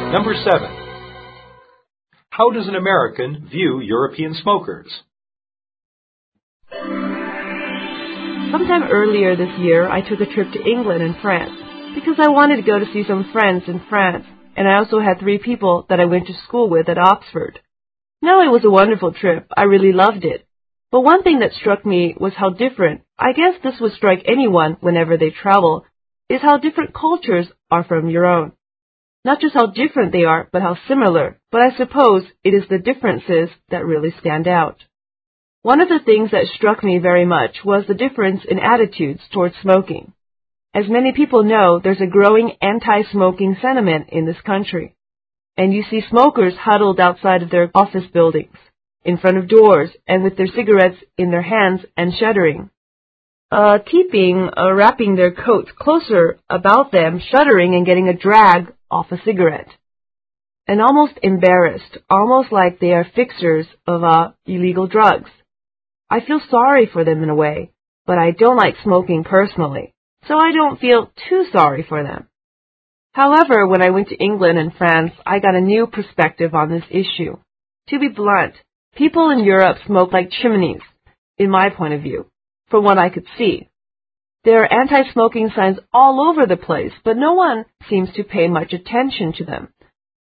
Number 7. How does an American view European smokers? Sometime earlier this year, I took a trip to England and France because I wanted to go to see some friends in France, and I also had 3 people that I went to school with at Oxford. Now, it was a wonderful trip. I really loved it. But one thing that struck me was how different, I guess this would strike anyone whenever they travel, is how different cultures are from your own. Not just how different they are, but how similar. But I suppose it is the differences that really stand out. One of the things that struck me very much was the difference in attitudes towards smoking. As many people know, there's a growing anti-smoking sentiment in this country. And you see smokers huddled outside of their office buildings, in front of doors, and with their cigarettes in their hands and shuddering. Wrapping their coats closer about them, shuddering and getting a drag off a cigarette. And almost embarrassed, almost like they are fixers of illegal drugs. I feel sorry for them in a way, but I don't like smoking personally, so I don't feel too sorry for them. However, when I went to England and France, I got a new perspective on this issue. To be blunt, people in Europe smoke like chimneys, in my point of view, from what I could see. There are anti-smoking signs all over the place, but no one seems to pay much attention to them.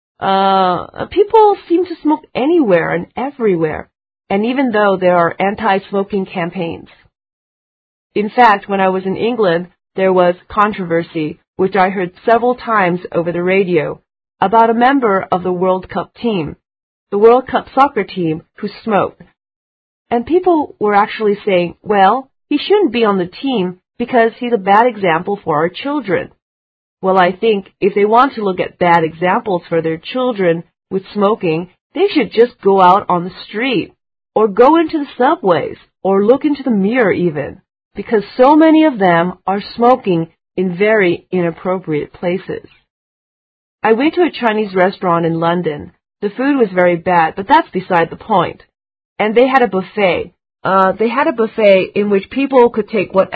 People seem to smoke anywhere and everywhere, and even though there are anti-smoking campaigns. In fact, when I was in England, there was controversy, which I heard several times over the radio, about a member of the World Cup team, the World Cup soccer team, who smoked. And people were actually saying, well, he shouldn't be on the team because he's a bad example for our children. Well, I think if they want to look at bad examples for their children with smoking, they should just go out on the street, or go into the subways, or look into the mirror even, because so many of them are smoking in very inappropriate places. I went to a Chinese restaurant in London. The food was very bad, but that's beside the point. And they had a buffet. They had a buffet in which people could take what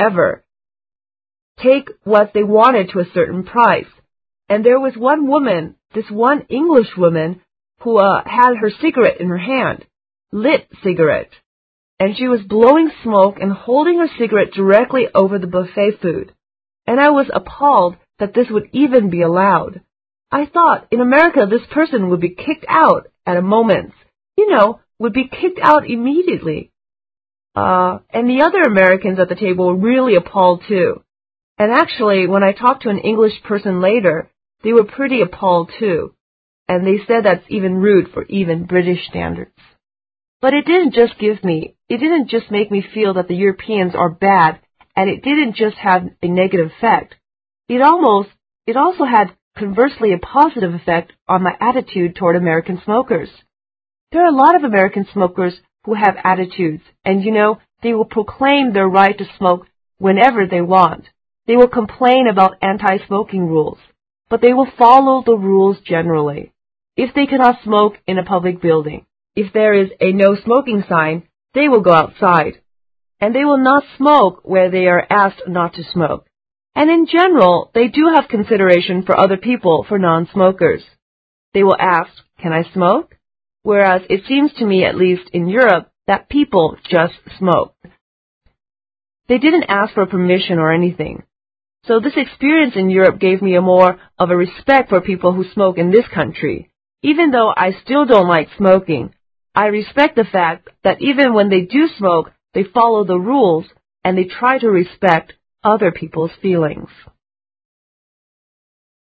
they wanted to a certain price. And there was one woman, this one English woman, who had her cigarette in her hand, lit cigarette. And she was blowing smoke and holding her cigarette directly over the buffet food. And I was appalled that this would even be allowed. I thought in America this person would be kicked out at a moment. Would be kicked out immediately. And the other Americans at the table were really appalled too. And actually, when I talked to an English person later, they were pretty appalled too. And they said that's even rude for even British standards. But it didn't just make me feel that the Europeans are bad, and it didn't just have a negative effect. It also had conversely a positive effect on my attitude toward American smokers. There are a lot of American smokers who have attitudes, and they will proclaim their right to smoke whenever they want. They will complain about anti-smoking rules, but they will follow the rules generally. If they cannot smoke in a public building, if there is a no smoking sign, they will go outside. And they will not smoke where they are asked not to smoke. And in general, they do have consideration for other people, for non-smokers. They will ask, can I smoke? Whereas it seems to me, at least in Europe, that people just smoke. They didn't ask for permission or anything. So this experience in Europe gave me more of a respect for people who smoke in this country. Even though I still don't like smoking, I respect the fact that even when they do smoke, they follow the rules and they try to respect other people's feelings.